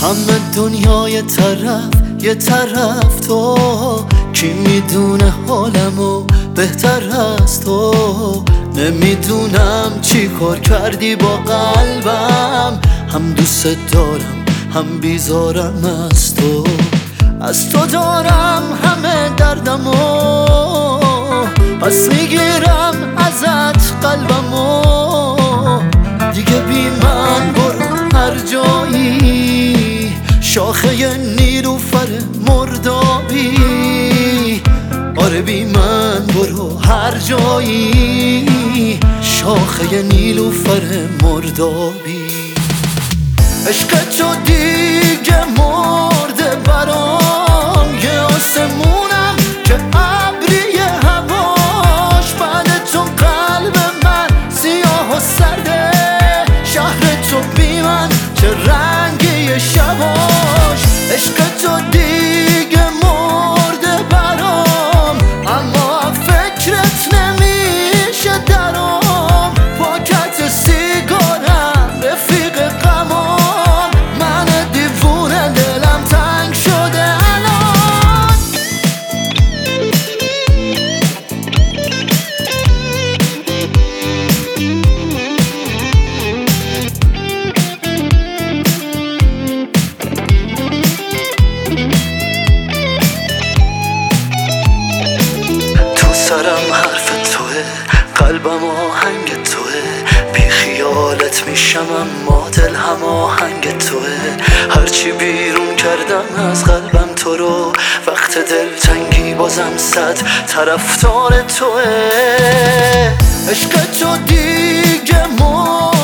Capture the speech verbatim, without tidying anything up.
همه دنیا یه طرف یه طرف تو، کی میدونه حالمو بهتر از تو. نمیدونم چی کار کردی با قلبم، هم دوست دارم هم بیزارم از تو. از تو دارم همه دردمو، پس میگیرم ازت قلبمو. دیگه بی من برو هر جایی، شاخه نیلوفر مردابی. آره بی من برو هر جایی، شاخه نیلوفر مردابی. عشق تو دیگه مرده برام، یه آسمونم که ابری هواش. بعد تو قلب من سیاه و سرده، شهر تو بی من چه رنگی شباش. عشق تو دیگه مرده برام، اما فکرت نمیشه درام. پاکت سیگارم رفیق غمام، من دیوونه دلم تنگ شده الان. تو سرم حرف توه، قلبم آهنگ توه. بی خیالت میشم اما دل هم آهنگ توه. هرچی بیرون کردم از قلبم تو رو، وقت دلتنگی بازم صد طرفدار توه. عشق تو دیگه مرده